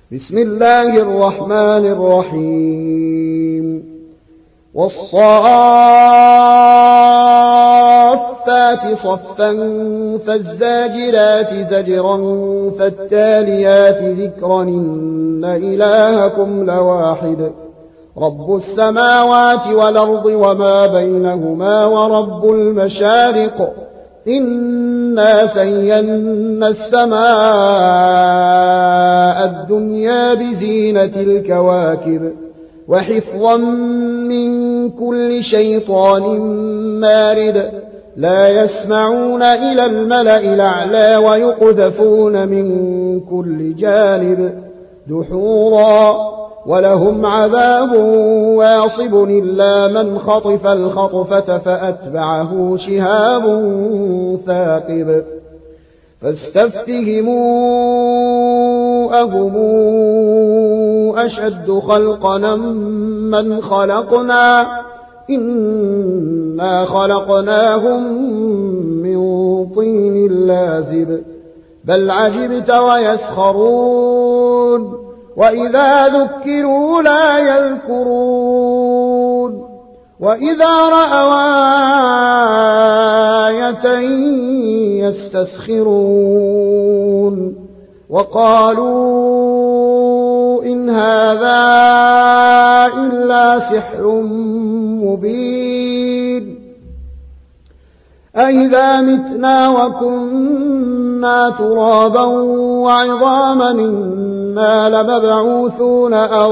بسم الله الرحمن الرحيم والصافات صفا فالزاجرات زجرا فالتاليات ذكرا إن إلهكم لواحد رب السماوات والأرض وما بينهما ورب المشارق إنا زينا السماء الدنيا بزينة الكواكب وحفظا من كل شيطان مارد لا يسمعون إلى الملأ الأعلى ويقذفون من كل جانب دحورا ولهم عذاب واصب إلا من خطف الخطفة فأتبعه شهاب ثاقب فاستفتهموا أهم أشد خلقنا من خلقنا إنا خلقناهم من طين لازب بل عجبت ويسخرون وإذا ذكروا لا يذكرون وإذا رأوا آية يستسخرون وقالوا إن هذا إلا سحر مبين أإذا متنا وكنا ترابا وعظاما إنا لمبعوثون أو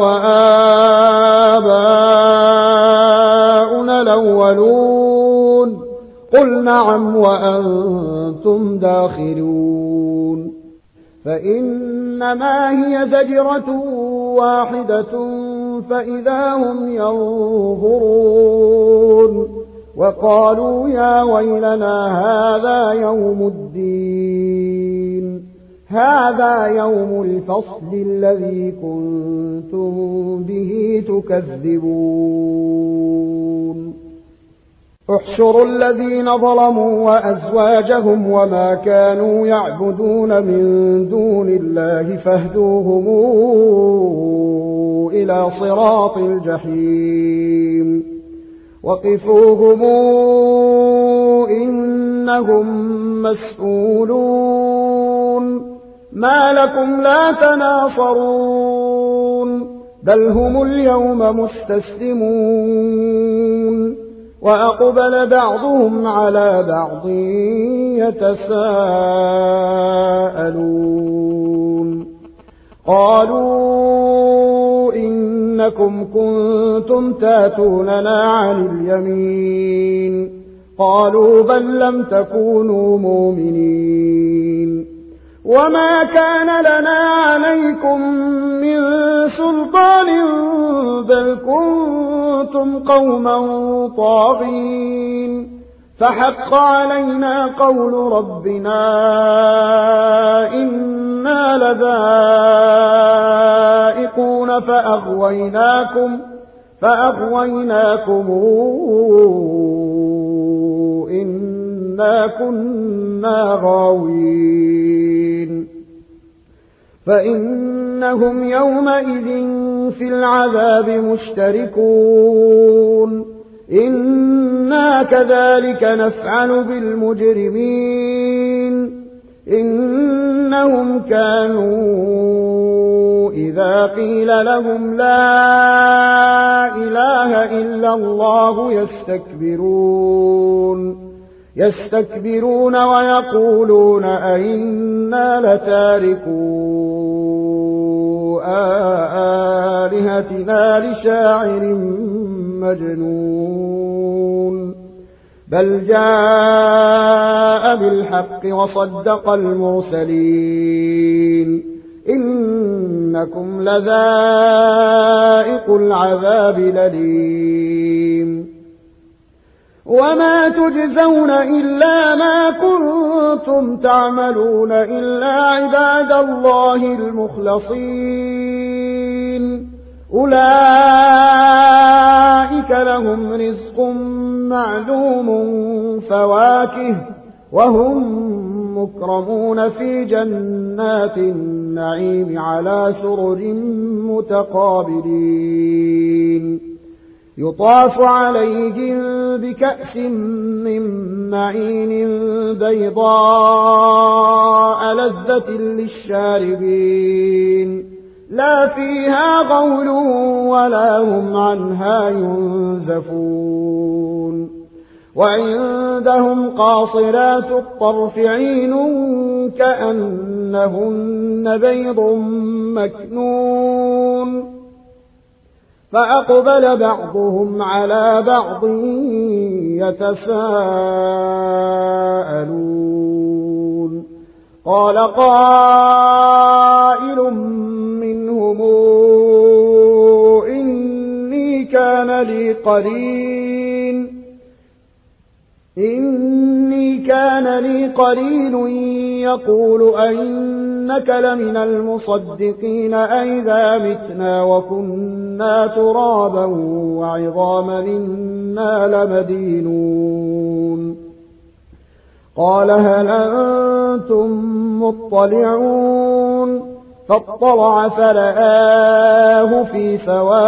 آباؤنا الأولون قل نعم وأنتم داخرون فإنما هي زجرة واحدة فإذا هم ينظرون وقالوا يا ويلنا هذا يوم الفصل الذي كنتم به تكذبون احشروا الذين ظلموا وأزواجهم وما كانوا يعبدون من دون الله فاهدوهم إلى صراط الجحيم وقفوهم إنهم مسؤولون ما لكم لا تناصرون بل هم اليوم مستسلمون وأقبل بعضهم على بعض يتساءلون قالوا إنكم كنتم تاتوننا عن اليمين قالوا بل لم تكونوا مؤمنين وما كان لنا عليكم من سلطان بل كنتم قوما طاغين فحق علينا قول ربنا إنا لذائقون فأغويناكم إنا كنا غاوين فإنهم يومئذ في العذاب مشتركون إنا كذلك نفعل بالمجرمين إنهم كانوا إذا قيل لهم لا إله إلا الله يستكبرون ويقولون أئنا لتاركو آلهتنا لشاعر مجنون بل جاء بالحق وصدق المرسلين إنكم لذائق العذاب الأليم وما تجزون إلا ما كنتم تعملون إلا عباد الله المخلصين أولئك لهم رزق معلوم فواكه وهم مكرمون في جنات النعيم على سرر متقابلين يطاف عليهم بكأس من معين بيضاء لذة للشاربين لا فيها غول ولا هم عنها ينزفون وعندهم قاصرات الطرف عين كأنهن بيض مكنون فأقبل بعضهم على بعض يتساءلون قال قائل منهم إني كان لي قرين يقول أئنك لمن المصدقين أئذا متنا وكنا ترابا وعظاما إنا لمدينون قال هل أنتم مطلعون فاطلع فرآه في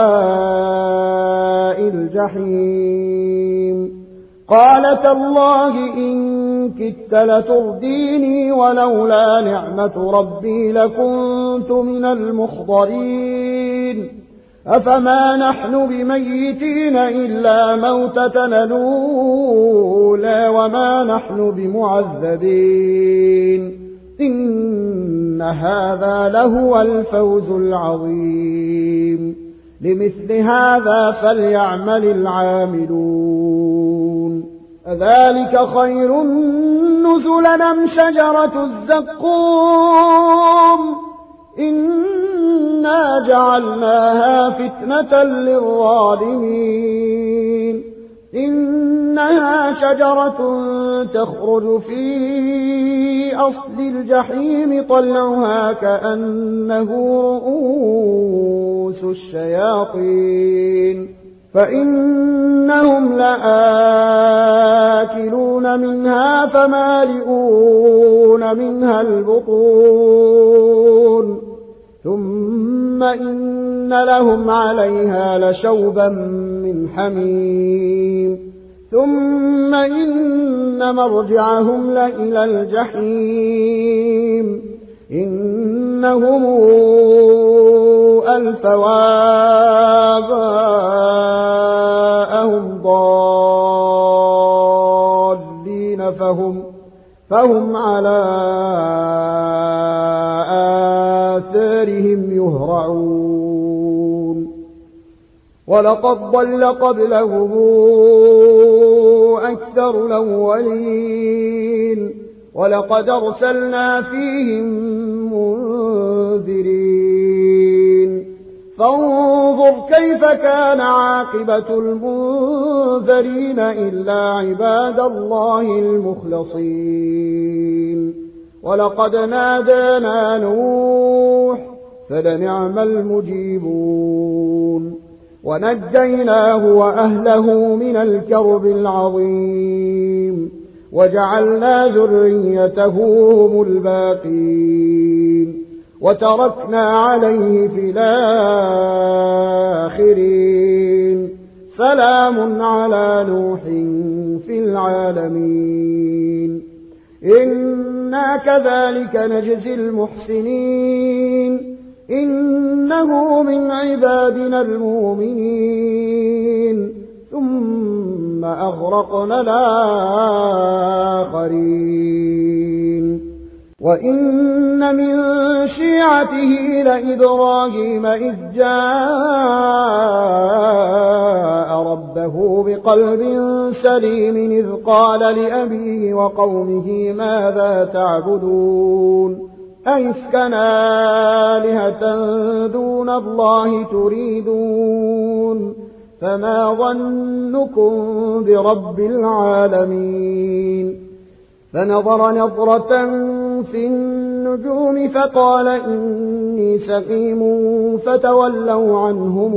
سواء الجحيم قال تالله إن كدت لترديني ولولا نعمة ربي لكنت من المحضرين أفما نحن بميتين إلا موتتنا الأولى وما نحن بمعذبين إن هذا لهو الفوز العظيم لمثل هذا فليعمل العاملون أذلك خير نزلا أم شجرة الزقوم إنا جعلناها فتنة للظالمين إنها شجرة تخرج في أصل الجحيم طلعها كأنه رؤوس الشياطين فإنهم لآكلون منها فمالئون منها البطون ثم إن لهم عليها لشوبا من حميم ثم إن مرجعهم لإلى الجحيم إنهم ألفوا آباءهم ضالين فهم على آثارهم يهرعون ولقد ضل قبلهم أكثر الأولين ولقد أرسلنا فيهم منذرين فانظر كيف كان عاقبة المنذرين إلا عباد الله المخلصين ولقد نادانا نوح فلنعم المجيبون ونجيناه وأهله من الكرب العظيم وجعلنا ذريته هم الباقين وتركنا عليه في الآخرين سلام على نوح في العالمين إنا كذلك نجزي المحسنين إنه من عبادنا المؤمنين ثم أغرقنا الآخرين وإن من شيعته لإبراهيم إذ جاء ربه بقلب سليم إذ قال لأبيه وقومه ماذا تعبدون أئفكا آلهة دون الله تريدون فما ظنكم برب العالمين فنظر نظرة في النجوم فقال إني سقيم فتولوا عنه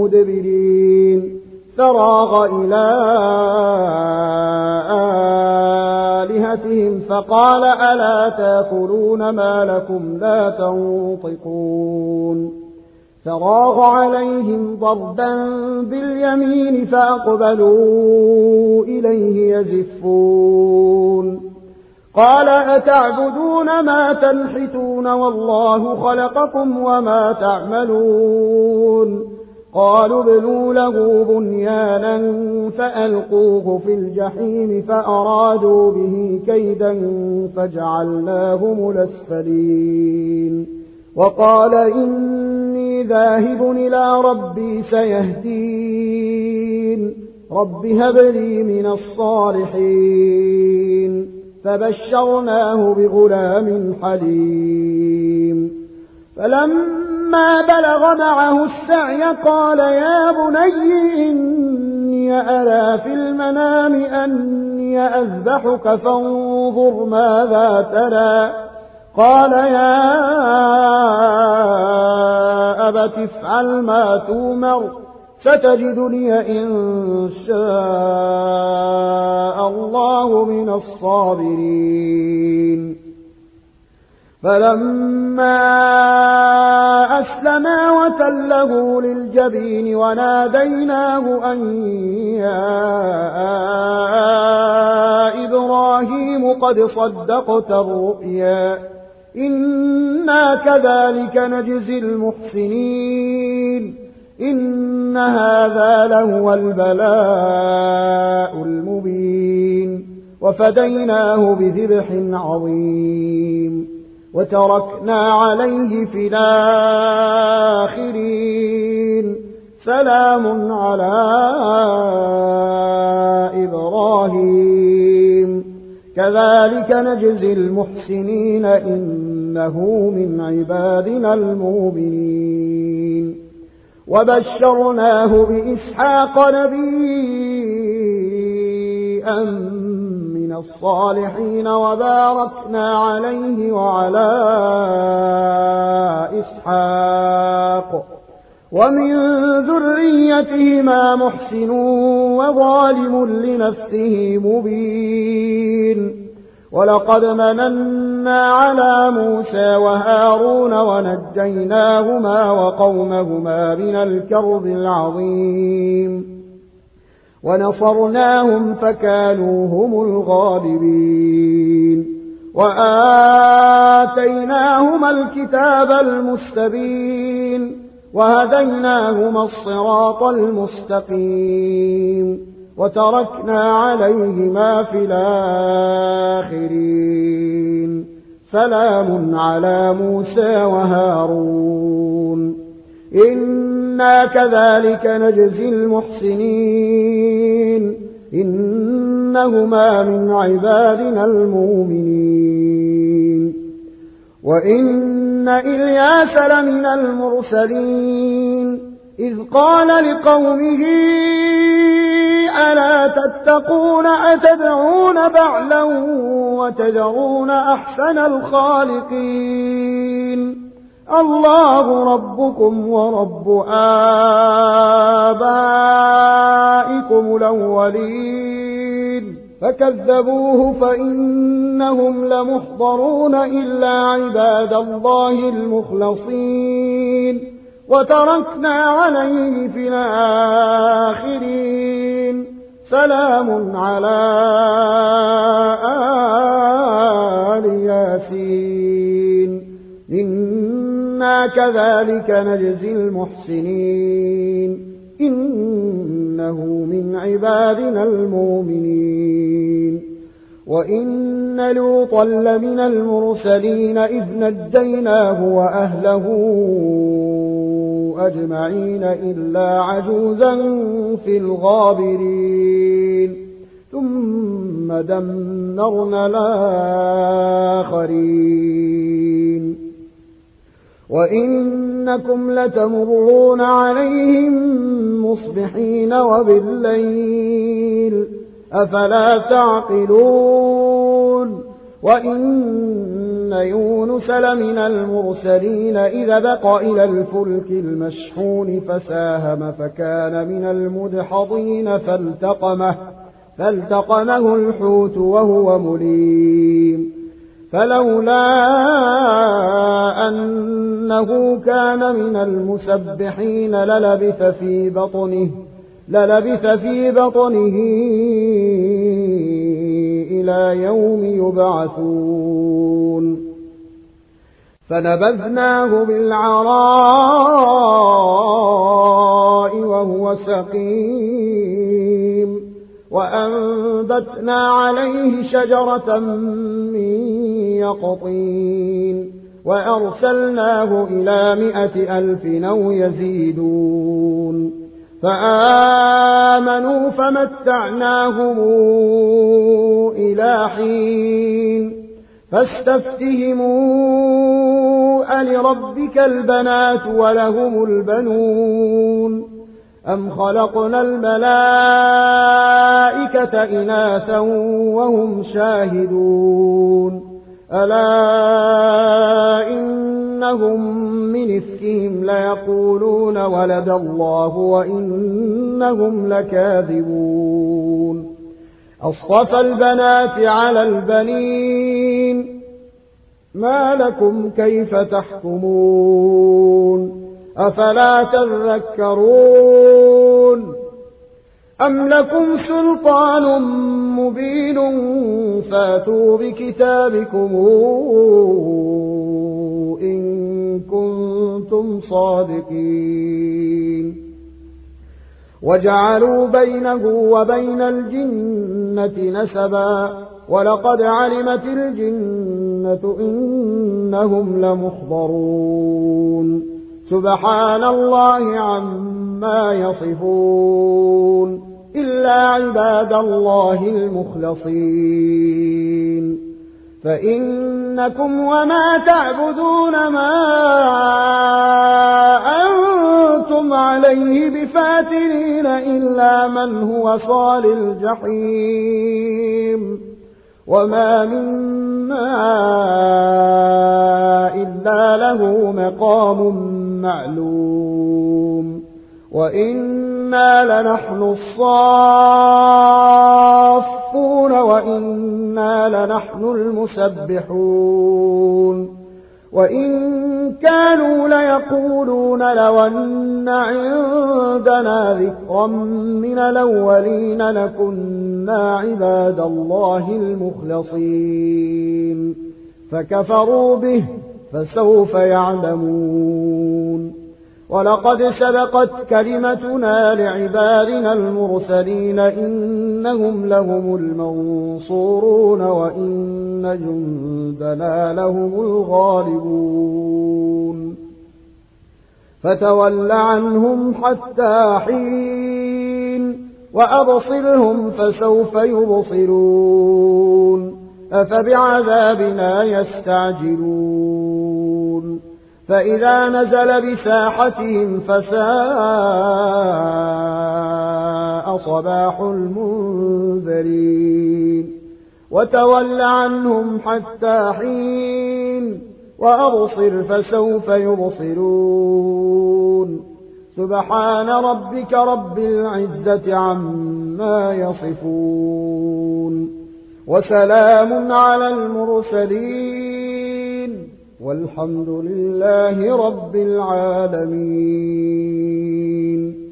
مدبرين فراغ إلى آلهتهم فقال ألا تأكلون ما لكم لا تنطقون فراغ عليهم ضربا باليمين فأقبلوا إليه يزفون قال أتعبدون ما تنحتون والله خلقكم وما تعملون قالوا ابنوا له بنيانا فألقوه في الجحيم فأرادوا به كيدا فجعلناهم الأسفلين وقال إني ذاهب إلى ربي سيهدين رب هب لي من الصالحين فبشرناه بغلام حليم فلما بلغ معه السعي قال يا بني إني أرى في المنام أني أذبحك فانظر ماذا ترى قال يا أبت افعل ما تؤمر ستجدني إن شاء الله من الصابرين فلما أسلما وتله للجبين وناديناه أن يا إبراهيم قد صدقت الرؤيا إنا كذلك نجزي المحسنين إن هذا لهو البلاء المبين وفديناه بذبح عظيم وتركنا عليه في الآخرين سلام على إبراهيم كذلك نجزي المحسنين إنه من عبادنا المؤمنين وبشرناه بإسحاق نبيا من الصالحين وباركنا عليه وعلى إسحاق ومن ذريتهما محسن وظالم لنفسه مبين ولقد مننا على موسى وهارون ونجيناهما وقومهما من الكرب العظيم ونصرناهم فكانوا هم الغالبين وآتيناهما الكتاب المستبين وهديناهما الصراط المستقيم وتركنا عليهما في الآخرين سلام على موسى وهارون إنا كذلك نجزي المحسنين إنهما من عبادنا المؤمنين وإن إلياس لمن المرسلين إذ قال لقومه ألا تتقون أتدعون بعلا وتذرون أحسن الخالقين الله ربكم ورب آبائكم الأولين فكذبوه فإنهم لمحضرون إلا عباد الله المخلصين وتركنا عليه في الآخرين سلام على آل ياسين إنا كذلك نجزي المحسنين إنه من عبادنا المؤمنين وإن لوطا لمن المرسلين إذ نجيناه وأهله أجمعين إلا عجوزا في الغابرين ثم دمرنا الآخرين وإنكم لتمرون عليهم مصبحين وبالليل أفلا تعقلون وإن يونس لمن المرسلين إذا بق إلى الفلك المشحون فساهم فكان من المدحضين فالتقمه الحوت وهو مليم فلولا أنه كان من المسبحين للبث في بطنه إلى يوم يبعثون فنبذناه بالعراء وهو سقيم وأنبتنا عليه شجرة من يقطين وأرسلناه إلى 100,000 أو يزيدون فآمنوا فمتعناهم إلى حين فاستفتهموا ألربك البنات ولهم البنون أم خلقنا الملائكة إناثا وهم شاهدون ألا إنهم من إفكهم ليقولون ولد الله وإنهم لكاذبون أصطفى البنات على البنين ما لكم كيف تحكمون أفلا تذكرون أم لكم سلطان مبين فاتوا بكتابكم إن كنتم صادقين وجعلوا بينه وبين الجنة نسبا ولقد علمت الجنة إنهم لمحضرون سبحان الله عما يصفون إلا عباد الله المخلصين فإنكم وما تعبدون ما أنتم عليه بفاتنين إلا من هو صال الجحيم وما منا إلا له مقام معلوم وإنا لنحن الصافون وإنا لنحن المسبحون وإن كانوا ليقولون لو أن عندنا ذكرا من الأولين لكنا عباد الله المخلصين فكفروا به فسوف يعلمون ولقد سبقت كلمتنا لعبادنا المرسلين إنهم لهم المنصورون وإن جندنا لهم الغالبون فتول عنهم حتى حين وأبصرهم فسوف يبصرون أفبعذابنا يستعجلون فإذا نزل بساحتهم فساء صباح المنذرين وتول عنهم حتى حين وأبصر فسوف يبصرون سبحان ربك رب العزة عما يصفون وسلام على المرسلين والحمد لله رب العالمين.